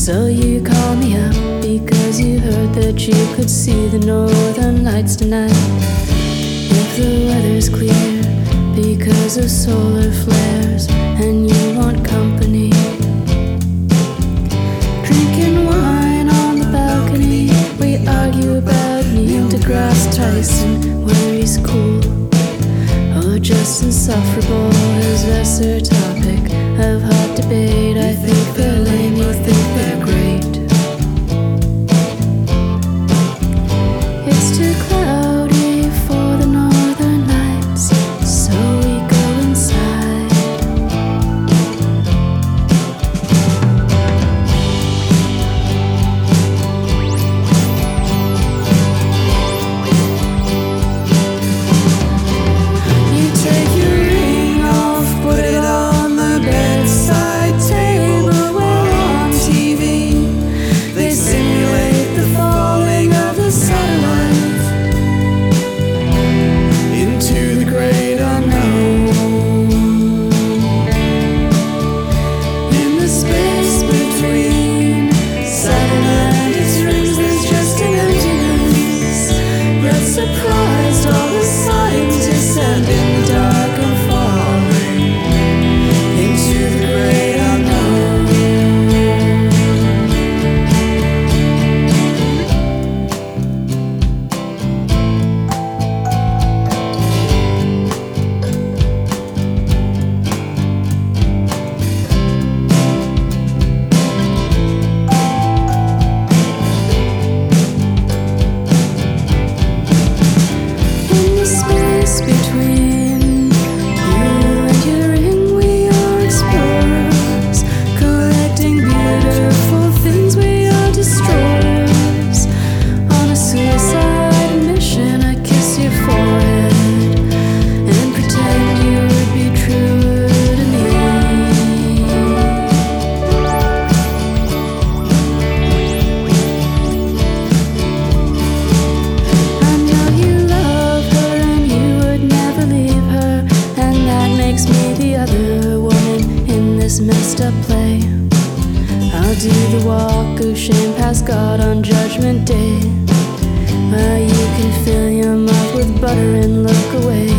So you call me up because you heard that you could see the northern lights tonight. If the weather's clear because of solar flares and you want company, drinking wine on the balcony, we argue about Neil deGrasse Tyson, where he's cool or just insufferable, his lesser topic of hot debate. I think they're lame, you think they're great. It's too cloudy for the northern lights, so we go inside. You take your ring off, put it on the bedside table, where on TV they simulate the falling of the satellite into the great unknown. In the space between Saturn and its rings, there's just an emptiness that surprised all the scientists, and in the dark I'm falling into the great unknown. In the space between you and your ring, we are explorers, collecting beautiful things. We are destroyers on a suicide mission. I kiss your forehead and pretend you would be true to me. I know you love her and you would never leave her, and that makes me the other woman in this messed up play. I'll do the walk of shame past God on Judgment Day, while you can fill your mouth with butter and look away.